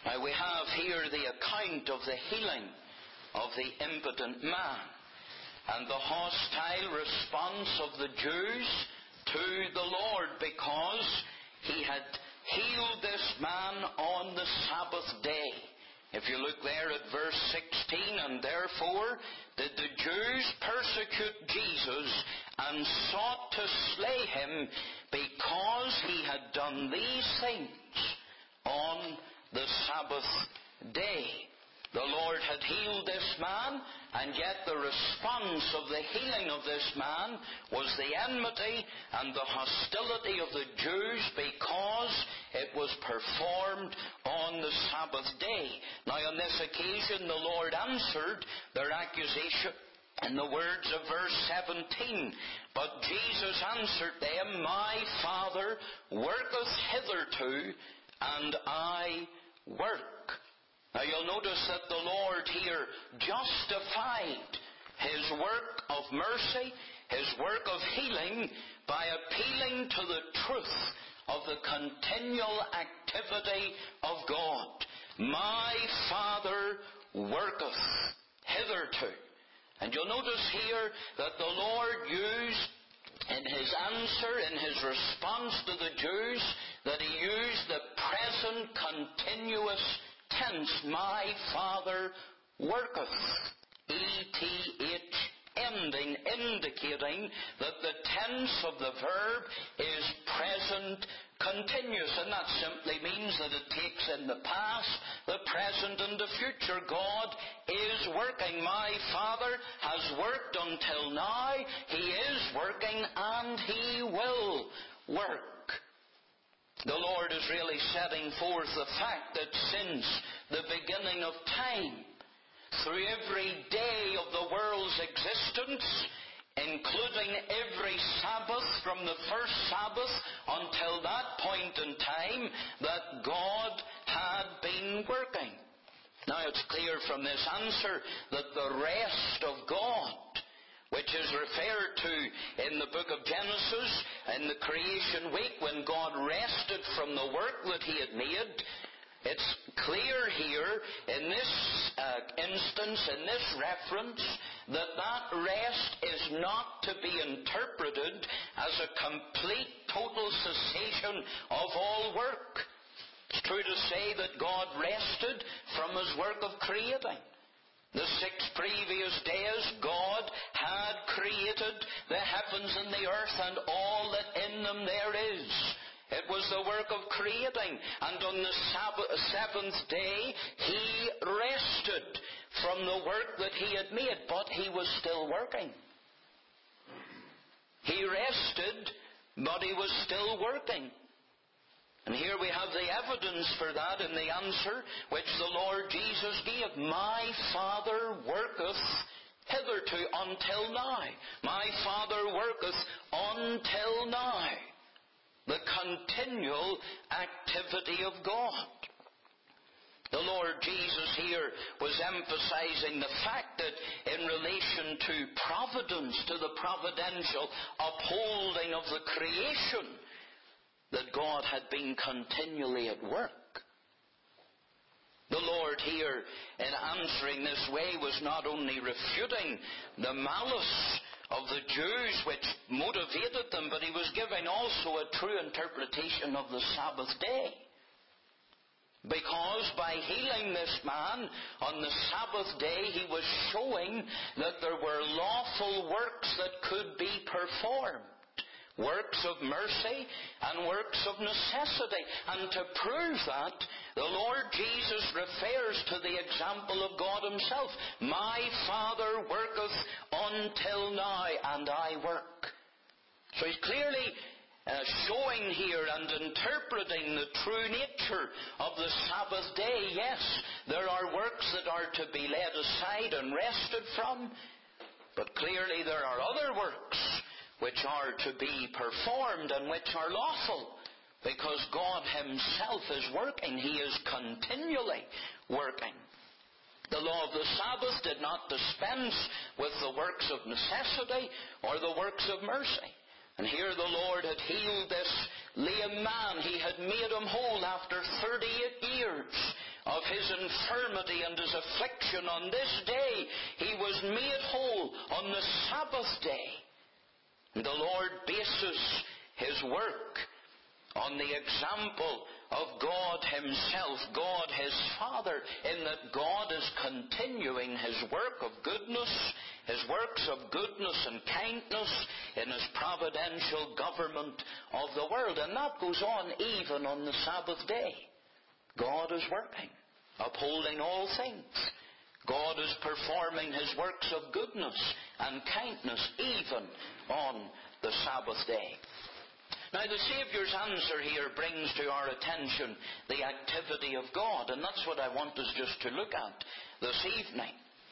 Now we have here the account of the healing of the impotent man and the hostile response of the Jews to the Lord, because He had healed this man on the Sabbath day. If you look there at verse 16, and therefore did the Jews persecute Jesus and sought to slay Him, because He had done these things on the Sabbath day. The Lord had healed this man, and yet the response of the healing of this man was the enmity and the hostility of the Jews, because it was performed on the Sabbath day. Now on this occasion the Lord answered their accusation in the words of verse 17. But Jesus answered them, My Father worketh hitherto, and I work. Now you'll notice that the Lord here justified His work of mercy, His work of healing, by appealing to the truth of the continual activity of God. My Father worketh hitherto. And you'll notice here that the Lord used in His answer, in His response to the Jews, that He used the present continuous tense, my Father worketh. ETH ending, indicating that the tense of the verb is present continuous, and that simply means that it takes in the past, the present, and the future. God is working. My Father has worked until now. He is working, and He will work. The Lord is really setting forth the fact that since the beginning of time, through every day of the world's existence, including every Sabbath from the first Sabbath until that point in time, that God had been working. Now it's clear from this answer that the rest of God, which is referred to in the book of Genesis, in the creation week, when God rested from the work that He had made, it's clear here, in this instance, in this reference, that that rest is not to be interpreted as a complete, total cessation of all work. It's true to say that God rested from His work of creating. The 6 previous days God had created the heavens and the earth and all that in them there is. It was the work of creating. And on the 7th day He rested from the work that He had made, but He was still working. He rested, but He was still working. And here we have the evidence for that in the answer which the Lord Jesus gave. My Father worketh hitherto, until now. My Father worketh until now. The continual activity of God. The Lord Jesus here was emphasizing the fact that in relation to providence, to the providential upholding of the creation, that God had been continually at work. The Lord here, in answering this way, was not only refuting the malice of the Jews which motivated them, but He was giving also a true interpretation of the Sabbath day. Because by healing this man on the Sabbath day, He was showing that there were lawful works that could be performed. Works of mercy and works of necessity. And to prove that, the Lord Jesus refers to the example of God Himself. My Father worketh until now, and I work. So He's clearly showing here and interpreting the true nature of the Sabbath day. Yes, there are works that are to be laid aside and rested from, but clearly there are other works which are to be performed and which are lawful, because God Himself is working. He is continually working. The law of the Sabbath did not dispense with the works of necessity or the works of mercy. And here the Lord had healed this lame man. He had made him whole after 38 years of his infirmity and his affliction, on this day he was made whole on the Sabbath day. The Lord bases his work on the example of God himself, God his Father, in that God is continuing his work of goodness, his works of goodness and kindness in his providential government of the world. And that goes on even on the Sabbath day. God is working, upholding all things. God is performing his works of goodness and kindness even on the Sabbath day. Now, the Saviour's answer here brings to our attention the activity of God, and that's what I want us just to look at this evening.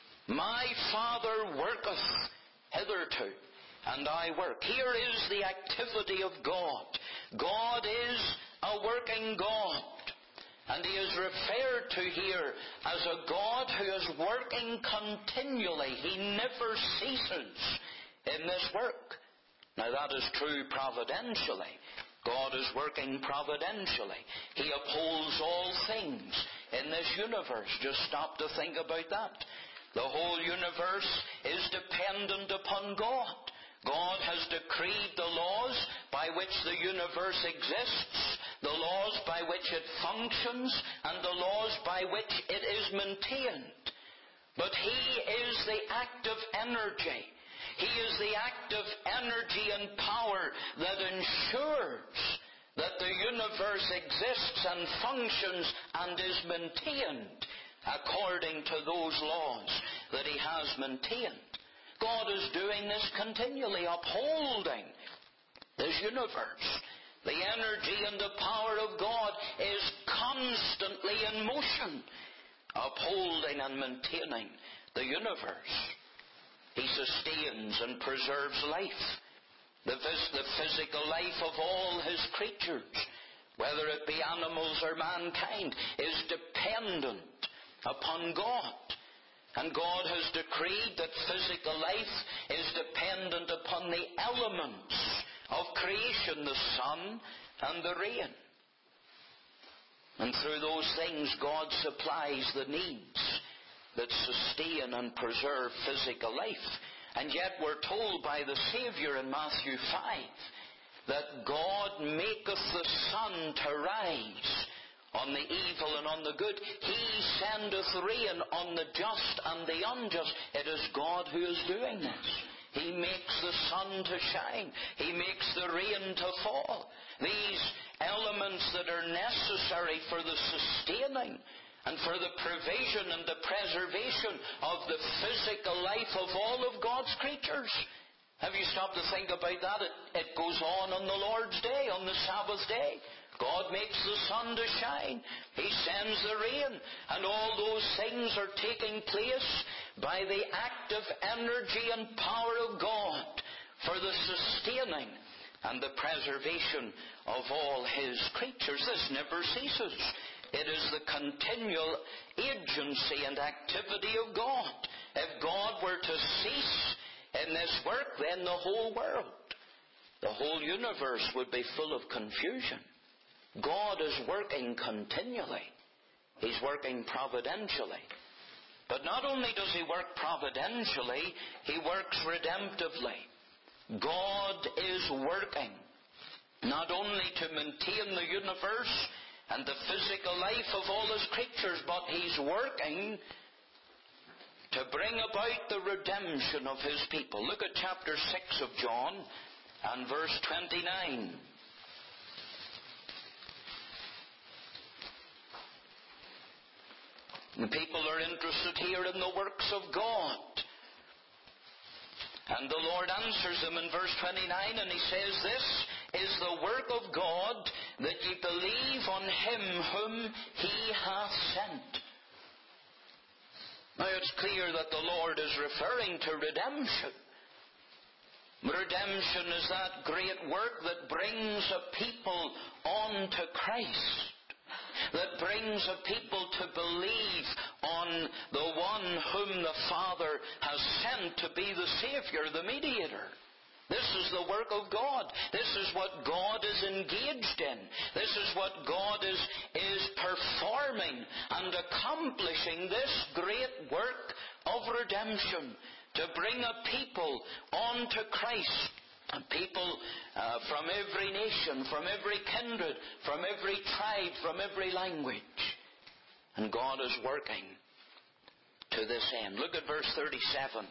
My Father worketh hitherto, and I work. Here is the activity of God. God is a working God, and he is referred to here as a God who is working continually. He never ceases in this work. Now, that is true providentially. God is working providentially. He upholds all things in this universe. Just stop to think about that. The whole universe is dependent upon God. God has decreed the laws by which the universe exists, the laws by which it functions, and the laws by which it is maintained. But he is the active energy. He is the active energy and power that ensures that the universe exists and functions and is maintained according to those laws that he has maintained. God is doing this continually, upholding this universe. The energy and the power of God is constantly in motion, upholding and maintaining the universe. He sustains and preserves life, the physical life of all his creatures, whether it be animals or mankind, is dependent upon God. And God has decreed that physical life is dependent upon the elements of creation, the sun and the rain. And through those things, God supplies the needs that sustain and preserve physical life. And yet we're told by the Saviour in Matthew 5 that God maketh the sun to rise on the evil and on the good. He sendeth rain on the just and the unjust. It is God who is doing this. He makes the sun to shine. He makes the rain to fall. These elements that are necessary for the sustaining and for the provision and the preservation of the physical life of all of God's creatures. Have you stopped to think about that? It goes on the Lord's day, on the Sabbath day. God makes the sun to shine. He sends the rain. And all those things are taking place by the active energy and power of God for the sustaining and the preservation of all his creatures. This never ceases. It is the continual agency and activity of God. If God were to cease in this work, then the whole world, the whole universe would be full of confusion. God is working continually. He's working providentially. But not only does he work providentially, he works redemptively. God is working not only to maintain the universe and the physical life of all his creatures, but he's working to bring about the redemption of his people. Look at chapter 6 of John and verse 29. The people are interested here in the works of God. And the Lord answers them in verse 29, and he says, "This is the work of God, that ye believe on him whom he hath sent." Now it's clear that the Lord is referring to redemption. Redemption is that great work that brings a people on to Christ, that brings a people to believe on the one whom the Father has sent to be the Saviour, the mediator. This is the work of God. This is what God is engaged in. This is what God is performing and accomplishing, this great work of redemption, to bring a people unto Christ. And people from every nation, from every kindred, from every tribe, from every language. And God is working to this end. Look at verse 37.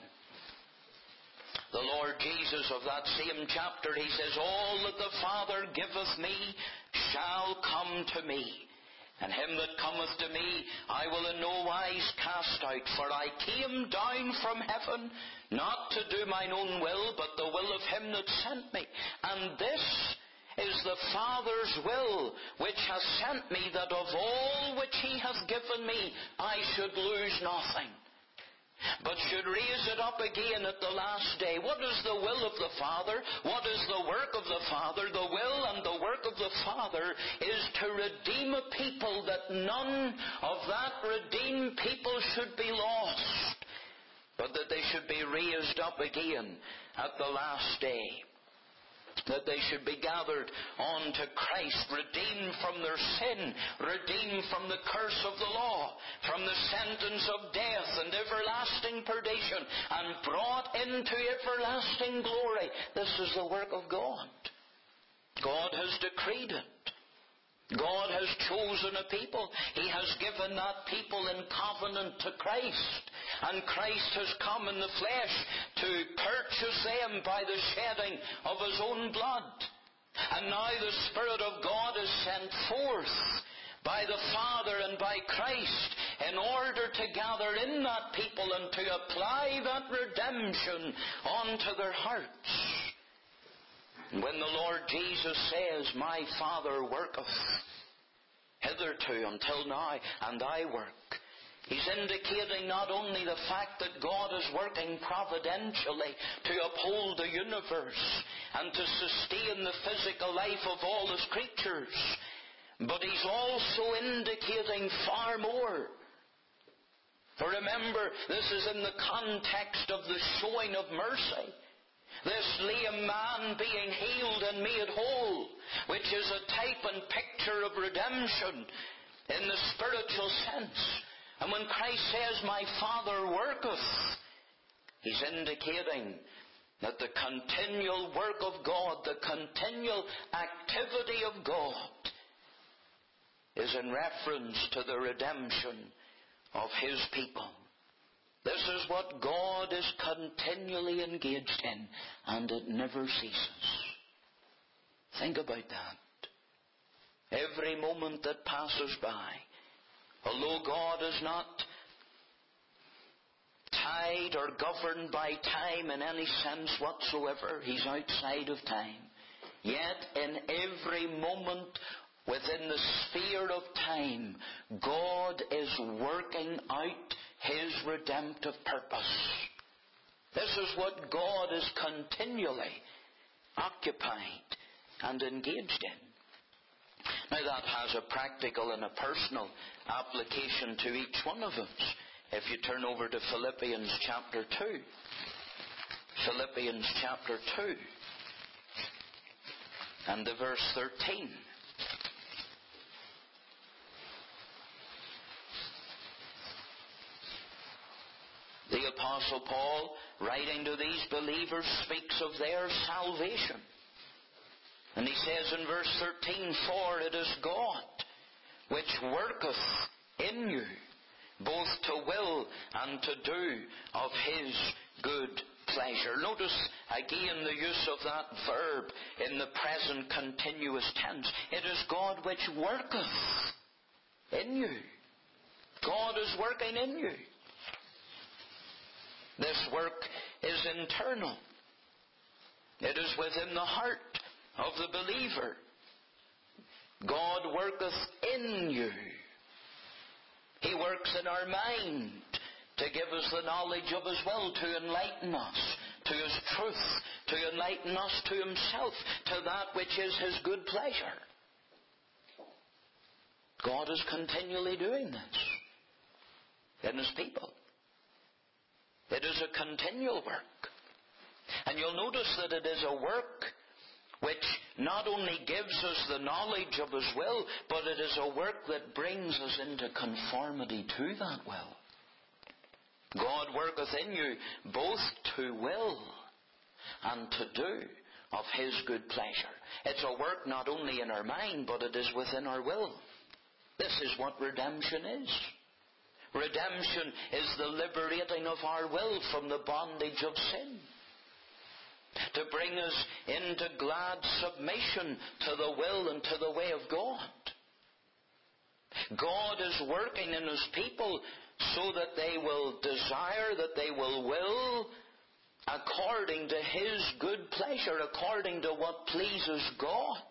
The Lord Jesus of that same chapter, He says, all that the Father giveth me shall come to me. And him that cometh to me I will in no wise cast out. For I came down from heaven, not to do mine own will, but the will of him that sent me. And this is the Father's will which hath sent me, that of all which He hath given me I should lose nothing, but should raise it up again at the last day. What is the will of the Father? What is the work of the Father? The will and the work of the Father is to redeem a people, that none of that redeemed people should be lost, but that they should be raised up again at the last day. That they should be gathered unto Christ, redeemed from their sin, redeemed from the curse of the law, from the sentence of death and everlasting perdition, and brought into everlasting glory. This is the work of God. God has decreed it. God has chosen a people. He has given that people in covenant to Christ. And Christ has come in the flesh to purchase them by the shedding of His own blood. And now the Spirit of God is sent forth by the Father and by Christ in order to gather in that people and to apply that redemption onto their hearts. When the Lord Jesus says, my Father worketh hitherto until now, and I work, He's indicating not only the fact that God is working providentially to uphold the universe and to sustain the physical life of all His creatures, but He's also indicating far more. For remember, this is in the context of the showing of mercy. This lame man being healed and made whole, which is a type and picture of redemption in the spiritual sense. And when Christ says, my Father worketh, He's indicating that the continual work of God, the continual activity of God, is in reference to the redemption of His people. This is what God is continually engaged in, and it never ceases. Think about that. Every moment that passes by, although God is not tied or governed by time in any sense whatsoever, He's outside of time. Yet in every moment within the sphere of time, God is working out His redemptive purpose. This is what God is continually occupied and engaged in. Now that has a practical and a personal application to each one of us. If you turn over to Philippians chapter 2. Philippians chapter 2 and the verse 13. The Apostle Paul, writing to these believers, speaks of their salvation. And he says in verse 13, for it is God which worketh in you, both to will and to do of His good pleasure. Notice again the use of that verb in the present continuous tense. It is God which worketh in you. God is working in you. This work is internal. It is within the heart of the believer. God worketh in you. He works in our mind to give us the knowledge of His will, to enlighten us to His truth, to enlighten us to Himself, to that which is His good pleasure. God is continually doing this in His people. It is a continual work. And you'll notice that it is a work which not only gives us the knowledge of His will, but it is a work that brings us into conformity to that will. God worketh in you both to will and to do of His good pleasure. It's a work not only in our mind, but it is within our will. This is what redemption is. Redemption is the liberating of our will from the bondage of sin, to bring us into glad submission to the will and to the way of God. God is working in His people so that they will desire, that they will according to His good pleasure, according to what pleases God.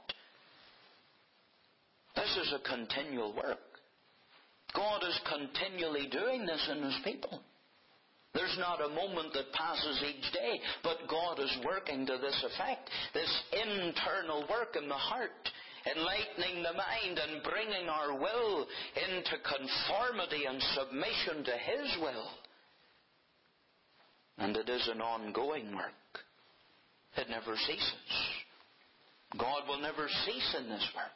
This is a continual work. God is continually doing this in His people. There's not a moment that passes each day, but God is working to this effect. This internal work in the heart, enlightening the mind and bringing our will into conformity and submission to His will. And it is an ongoing work. It never ceases. God will never cease in this work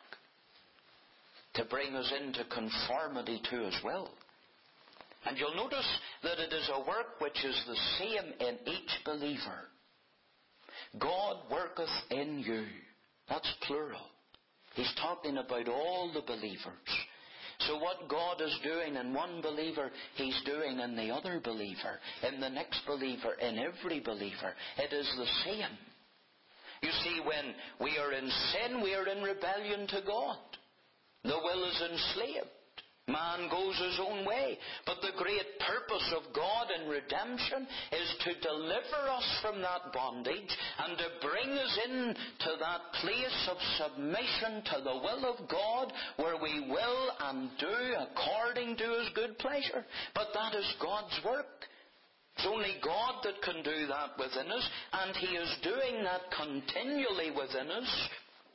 to bring us into conformity to His will. And you'll notice that it is a work which is the same in each believer. God worketh in you. That's plural. He's talking about all the believers. So what God is doing in one believer, He's doing in the other believer, in the next believer, in every believer. It is the same. You see, when we are in sin, we are in rebellion to God. The will is enslaved. Man goes his own way. But the great purpose of God in redemption is to deliver us from that bondage and to bring us into that place of submission to the will of God, where we will and do according to His good pleasure. But that is God's work. It's only God that can do that within us, and He is doing that continually within us.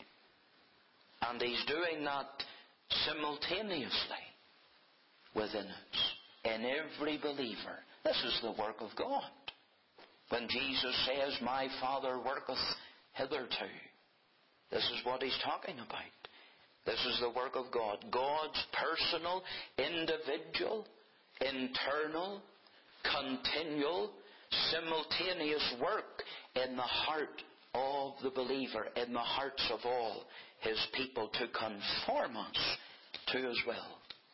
And He's doing that simultaneously within us, in every believer. This is the work of God. When Jesus says, "My Father worketh hitherto," this is what He's talking about. This is the work of God. God's personal, individual, internal, continual, simultaneous work in the heart of the believer, in the hearts of all His people, to conform us to His will.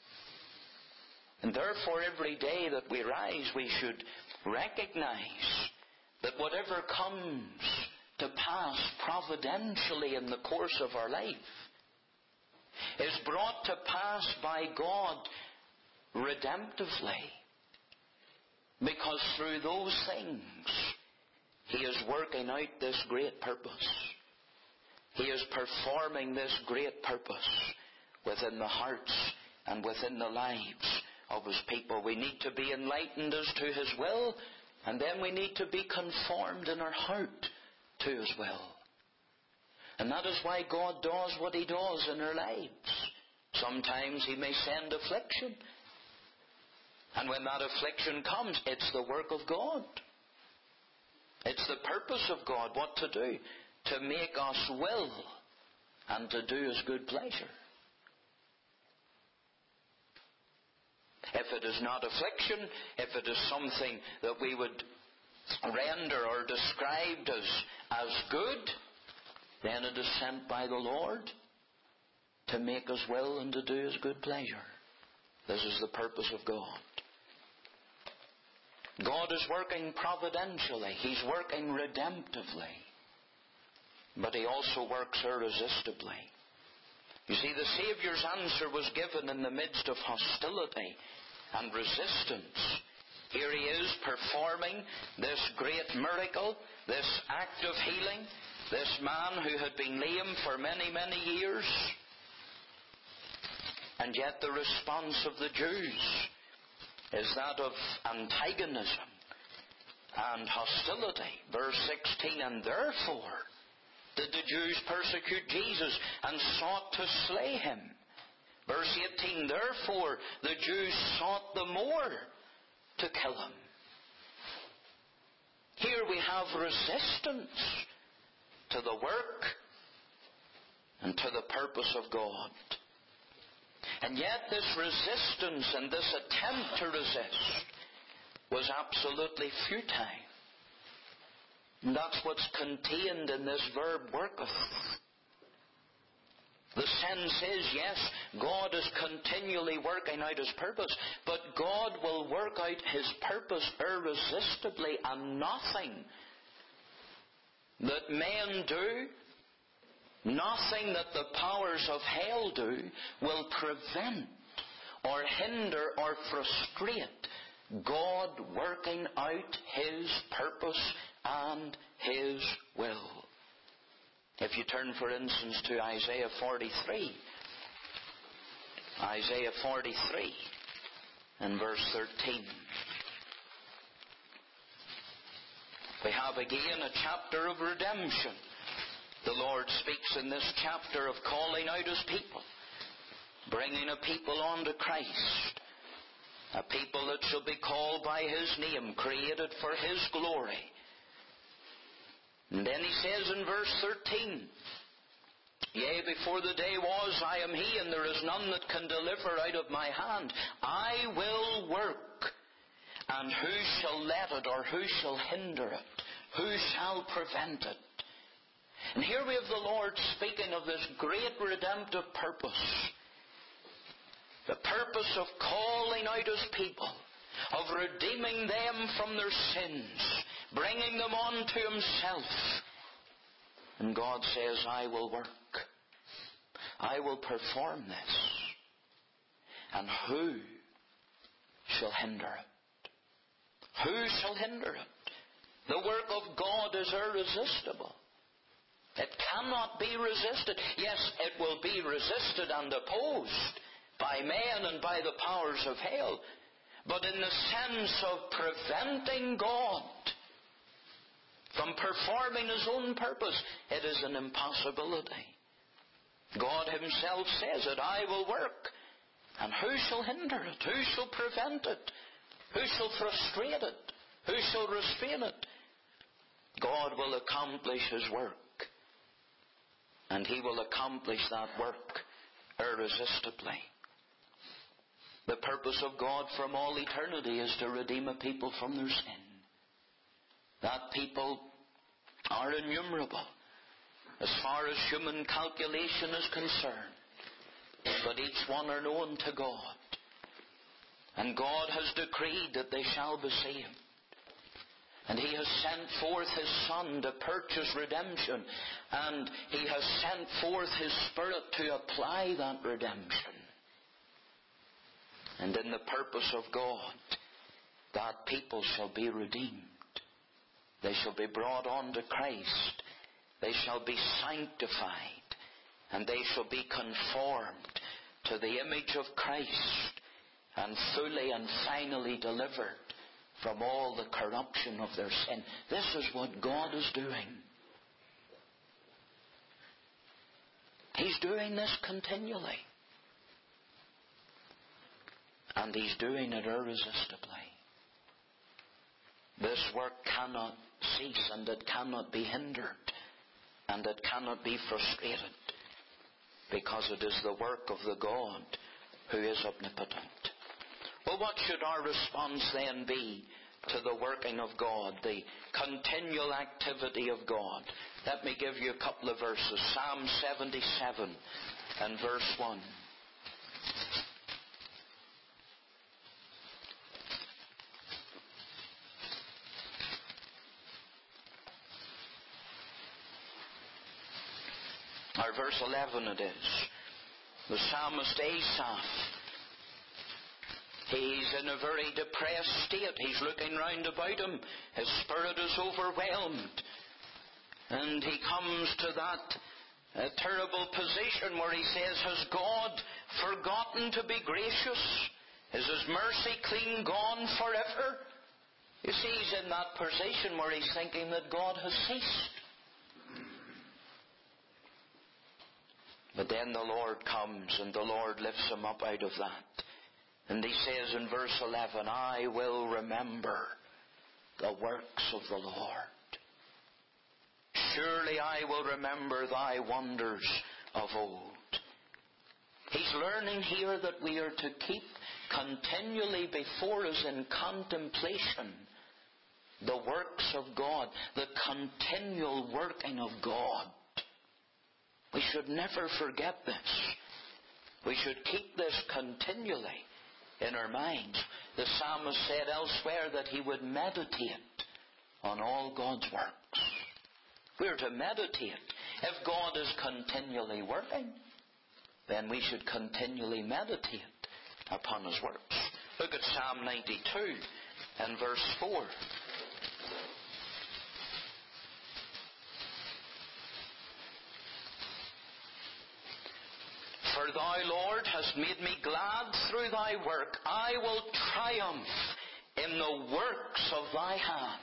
And therefore, every day that we rise, we should recognize that whatever comes to pass providentially in the course of our life is brought to pass by God redemptively. Because through those things, He is working out this great purpose. He is performing this great purpose within the hearts and within the lives of His people. We need to be enlightened as to His will, and then we need to be conformed in our heart to His will. And that is why God does what He does in our lives. Sometimes He may send affliction. And when that affliction comes, it's the work of God. It's the purpose of God, what to do, to make us will and to do His good pleasure. If it is not affliction, if it is something that we would render or describe as good, then it is sent by the Lord to make us will and to do His good pleasure. This is the purpose of God. God is working providentially. He's working redemptively. But He also works irresistibly. You see, the Saviour's answer was given in the midst of hostility and resistance. Here He is performing this great miracle, this act of healing, this man who had been lame for many, many years. And yet the response of the Jews is that of antagonism and hostility. Verse 16, "And therefore did the Jews persecute Jesus and sought to slay Him." Verse 18, "Therefore the Jews sought the more to kill Him." Here we have resistance to the work and to the purpose of God. And yet this resistance and this attempt to resist was absolutely futile. And that's what's contained in this verb, worketh. The sense is, yes, God is continually working out His purpose, but God will work out His purpose irresistibly, and nothing that men do, nothing that the powers of hell do, will prevent or hinder or frustrate God working out His purpose and His will. If you turn, for instance, to Isaiah 43. Isaiah 43 and verse 13. We have again a chapter of redemption. The Lord speaks in this chapter of calling out His people, bringing a people unto Christ, a people that shall be called by His name, created for His glory. And then He says in verse 13, Yea, before the day was, I am He, and there is none that can deliver out of my hand. I will work, and who shall let it, or who shall hinder it? Who shall prevent it? And here we have the Lord speaking of this great redemptive purpose. The purpose of calling out His people, of redeeming them from their sins, bringing them on to Himself. And God says, I will work. I will perform this. And who shall hinder it? Who shall hinder it? The work of God is irresistible. It cannot be resisted. Yes, it will be resisted and opposed by men and by the powers of hell. But in the sense of preventing God from performing His own purpose, it is an impossibility. God Himself says it, I will work. And who shall hinder it? Who shall prevent it? Who shall frustrate it? Who shall restrain it? God will accomplish His work. And He will accomplish that work irresistibly. The purpose of God from all eternity is to redeem a people from their sin. That people are innumerable as far as human calculation is concerned. But each one are known to God. And God has decreed that they shall be saved. And He has sent forth His Son to purchase redemption. And He has sent forth His Spirit to apply that redemption. And in the purpose of God, that people shall be redeemed. They shall be brought unto Christ. They shall be sanctified. And they shall be conformed to the image of Christ, and fully and finally delivered from all the corruption of their sin. This is what God is doing. He's doing this continually. And He's doing it irresistibly. This work cannot cease, and it cannot be hindered, and it cannot be frustrated, because it is the work of the God who is omnipotent. Well, what should our response then be to the working of God, the continual activity of God? Let me give you a couple of verses. Psalm 77 and verse 1. Or verse 11 it is. The psalmist Asaph, he's in a very depressed state. He's looking round about him. His spirit is overwhelmed. And he comes to that terrible position where he says, has God forgotten to be gracious? Is His mercy clean gone forever? You see, he's in that position where he's thinking that God has ceased. But then the Lord comes, and the Lord lifts him up out of that. And He says in verse 11, I will remember the works of the Lord. Surely I will remember thy wonders of old. He's learning here that we are to keep continually before us in contemplation the works of God, the continual working of God. We should never forget this. We should keep this continually in our minds. The psalmist said elsewhere that he would meditate on all God's works. We're to meditate. If God is continually working, then we should continually meditate upon His works. Look at Psalm 92 and verse 4. For thou, Lord, hast made me glad through thy work. I will triumph in the works of thy hands.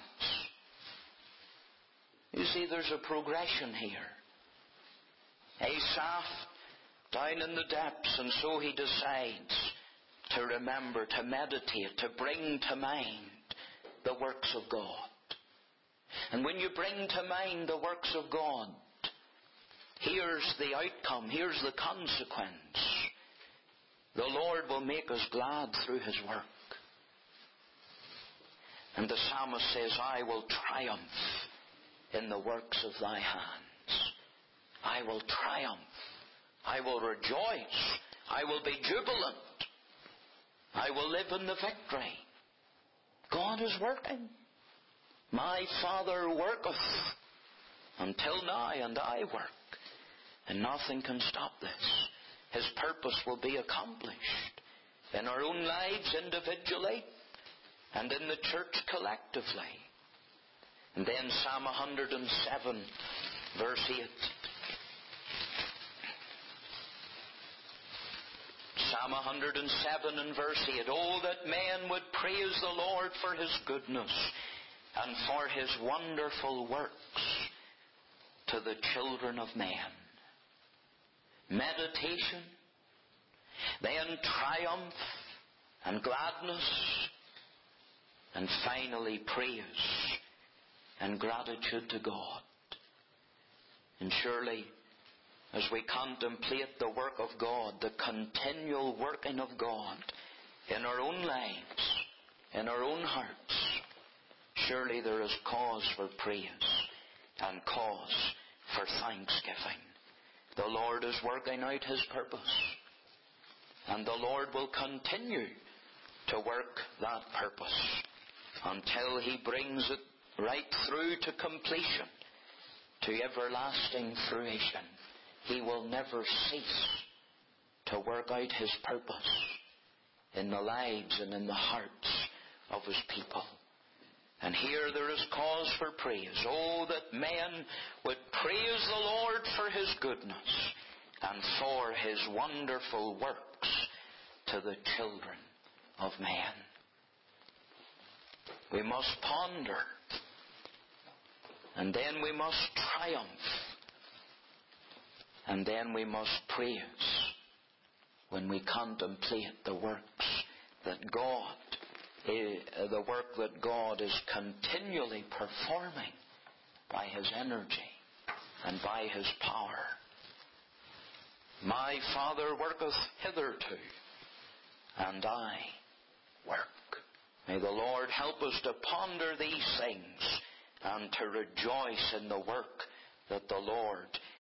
You see, there's a progression here. Asaph, down in the depths, and so he decides to remember, to meditate, to bring to mind the works of God. And when you bring to mind the works of God, here's the outcome, here's the consequence. The Lord will make us glad through His work. And the psalmist says, I will triumph in the works of thy hands. I will triumph. I will rejoice. I will be jubilant. I will live in the victory. God is working. My Father worketh until now, and I work. And nothing can stop this. His purpose will be accomplished in our own lives individually and in the church collectively. And then Psalm 107, verse 8. Psalm 107 and verse 8. Oh, that men would praise the Lord for His goodness and for His wonderful works to the children of men. Meditation, then triumph and gladness, and finally praise and gratitude to God. And surely, as we contemplate the work of God, the continual working of God in our own lives, in our own hearts, surely there is cause for praise and cause for thanksgiving. The Lord is working out His purpose, and the Lord will continue to work that purpose until He brings it right through to completion, to everlasting fruition. He will never cease to work out His purpose in the lives and in the hearts of His people. And here there is cause for praise. Oh, that men would praise the Lord for His goodness and for His wonderful works to the children of men. We must ponder, and then we must triumph, and then we must praise when we contemplate the works that God, the work that God is continually performing by His energy and by His power. My Father worketh hitherto, and I work. May the Lord help us to ponder these things and to rejoice in the work that the Lord